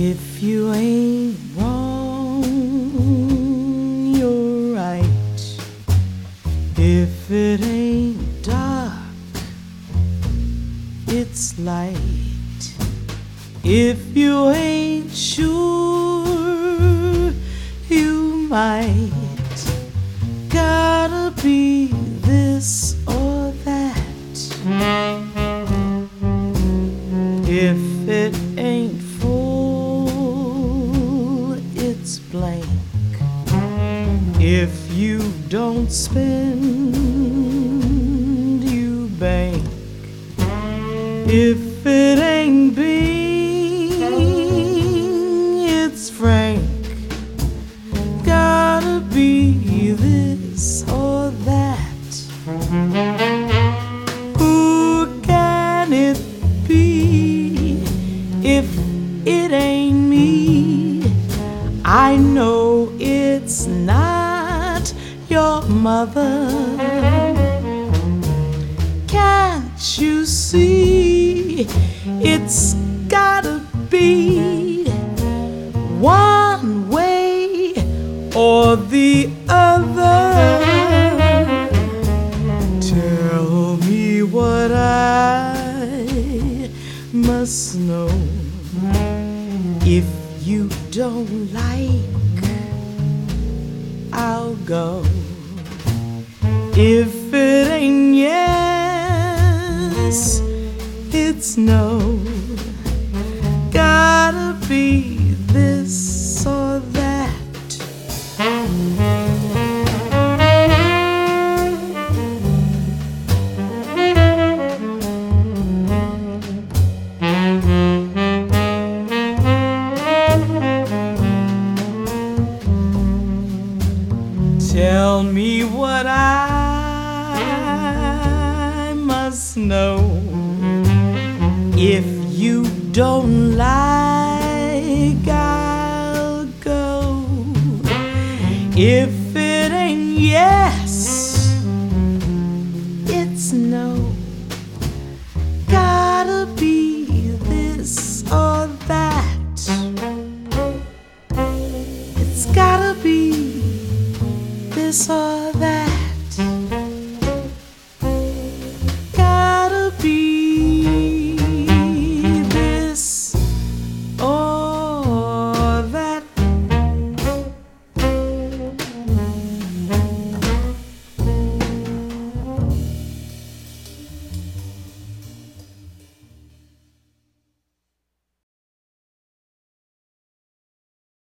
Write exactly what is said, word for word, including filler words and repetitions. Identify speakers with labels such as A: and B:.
A: If you ain't wrong, you're right. If it ain't dark, it's light. If you ain't sure, you might. Gotta be this or that. If it ain't full, it's blank. If you don't spend, you bank. If it ain't Bing, it's Frank. Gotta be this or that. Who can it be if it ain't me? I know it's not your mother. Can't you see? It's gotta be one way or the other. Tell me what I must know. If you don't like, I'll go. If it ain't yes, it's no. Gotta be this or that. Tell me what I must know. If you don't like, I'll go. If